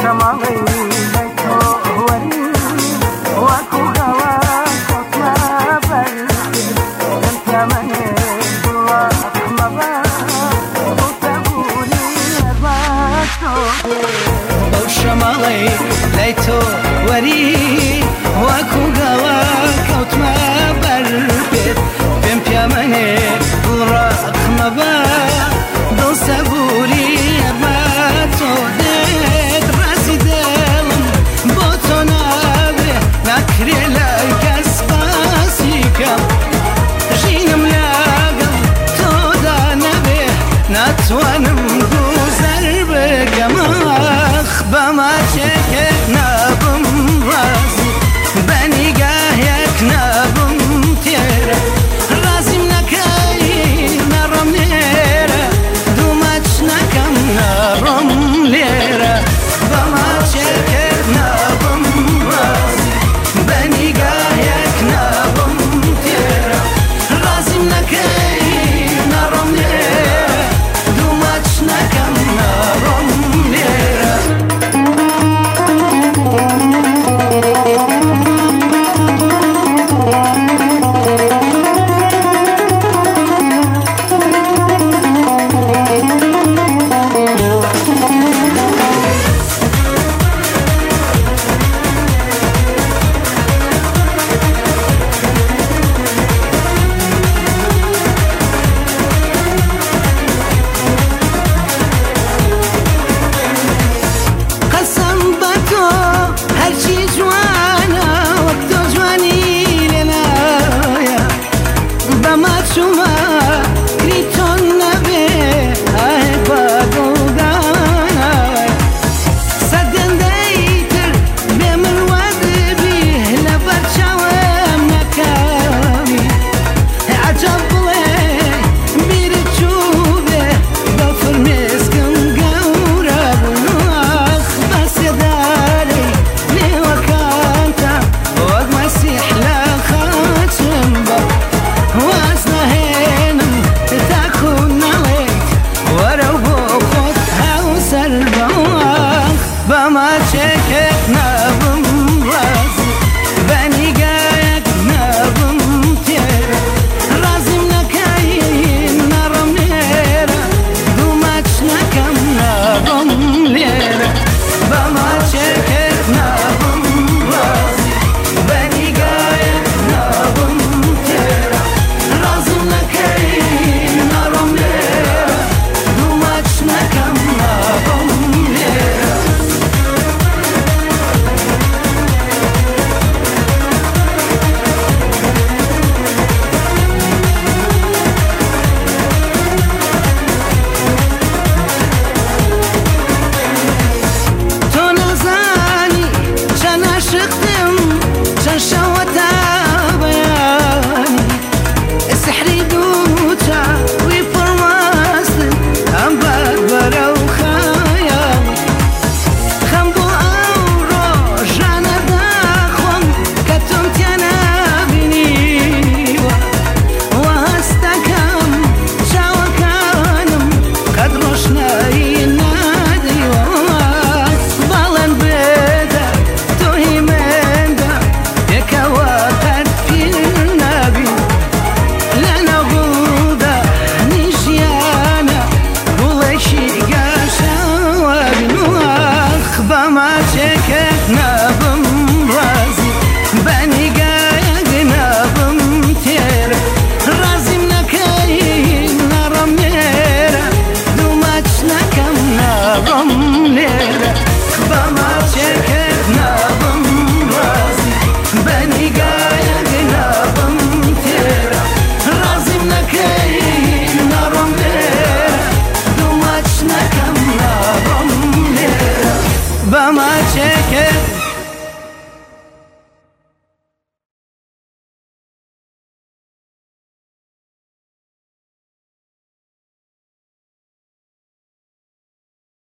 ليتو وري وكو غوا كوت ما بربت بهم بيامني رقم با دو سبوري ما تو دد راسي دلم بوتو نابره نكري لك اسباسيكا جينم لاغم تو دا نبه نتوانم گوزر بگمخ بما چکنا بم رازی بنیگاه کنابم تیره رازیم نکایی نرم نیره دومچ نکم نرم لیره بما چکنا بم رازی بنیگاه کنابم تیره رازیم نکایی نرم لیره دومچ نکم نرم لیره Bama çeker